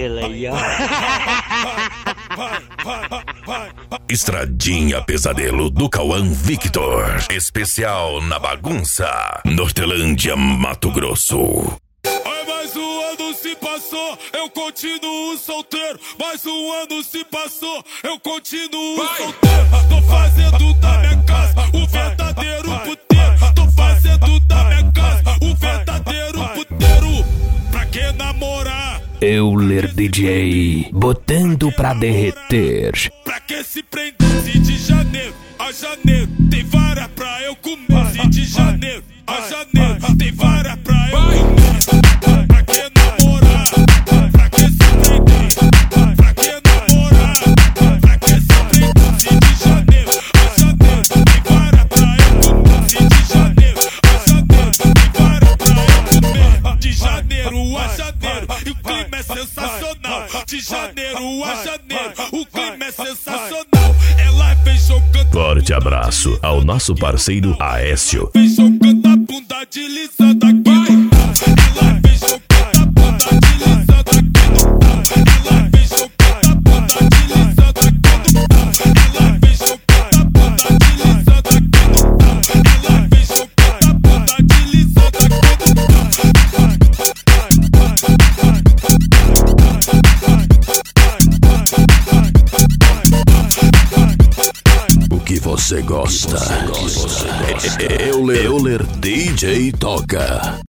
ele aí, ó. Estradinha Pesadelo do Cauã Victor. Especial na bagunça. Nortelândia, Mato Grosso. Mais um ano se passou, eu continuo solteiro. Mais um ano se passou, eu continuo solteiro. Tô fazendo da minha casa o verdadeiro puteiro. Tô fazendo da minha casa o verdadeiro puteiro. Pra que namorar? Euler DJ, botando pra derreter. Pra que se prender? Se de janeiro a janeiro tem várias pra eu comer. Se de janeiro a janeiro tem várias pra eu comer. Pra que namorar? Pra que se prender? Pra que namorar? Pra que se prender? Se de janeiro a janeiro tem várias pra eu comer. Se de janeiro a janeiro tem várias pra eu comer. De janeiro a janeiro e o clima é sensacional. De janeiro a janeiro o clima é sensacional. Ela vem jogando. Forte abraço ao nosso parceiro Aécio. Vem jogando a bunda deslizando aqui no tal. Ela vem jogando a bunda deslizando aqui no tal. Ela vem jogando a bunda deslizando aqui no tal. Ela vem jogando a bunda deslizando aqui no tal. Ela vem jogando a bunda deslizando aqui no O que você gosta? Euler DJ toca.